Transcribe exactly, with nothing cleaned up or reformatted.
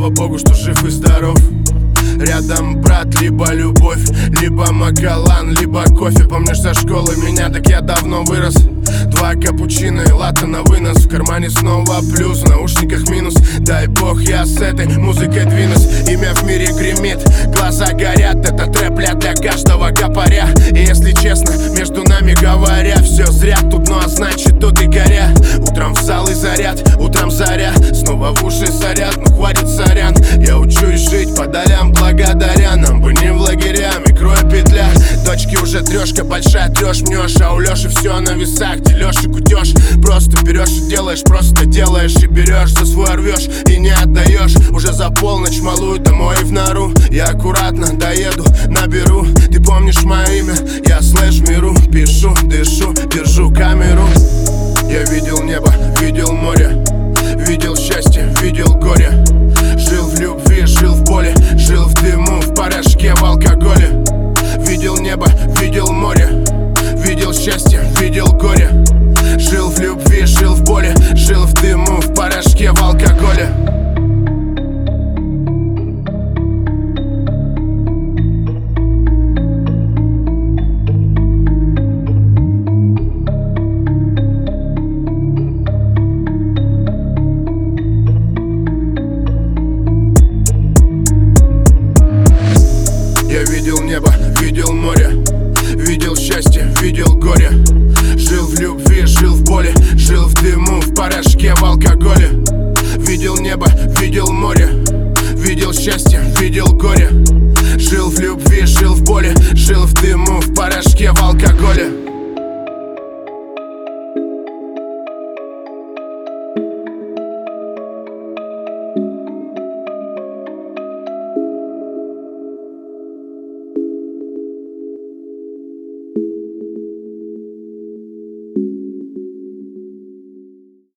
слава богу, что жив и здоров. Рядом брат, либо любовь, либо Макалан, либо кофе. Помнишь, со школы меня, так я давно вырос. Два капучино и латте на вынос. В кармане снова плюс, в наушниках минус. Дай бог я с этой музыкой двинусь. Имя в мире гремит, глаза горят. Это трэп для каждого гопаря. И если честно, между нами говоря, все зря тут, ну а значит тут и горя. Утром в зал и заряд, утром заря. Снова в уши заряд, ну хватит сорян. Я учусь жить по долям благодаря. Нам бы не в лагеря, микро петля. Дочки уже трешка, большая трешь мнешь. А у Леши все на весах, делешь и кутешь. Просто берешь и делаешь, просто делаешь и берешь. За свой рвешь и не отдаешь. Уже за полночь малую домой в нору. Я аккуратно доеду, наберу. Ты помнишь мое имя? Я слэш миру. Пишу, дышу, держу камеру. Я видел небо, видел море, видел счастье, видел горе. Жил в любви, жил в боли, жил в дыму, в порошке, в алкоголе. Видел небо, видел море, видел счастье, видел горе. Жил в любви, жил в боли, жил в дыму, в порошке, в алкоголе. Я видел небо, видел море, видел счастье, видел горе. Жил в любви, жил в боли, жил в дыму, в порошке, в алкоголе. Видел небо, видел море, видел счастье, видел горе. Жил в любви, жил в боли, жил в дыму, в порошке, в алкоголе.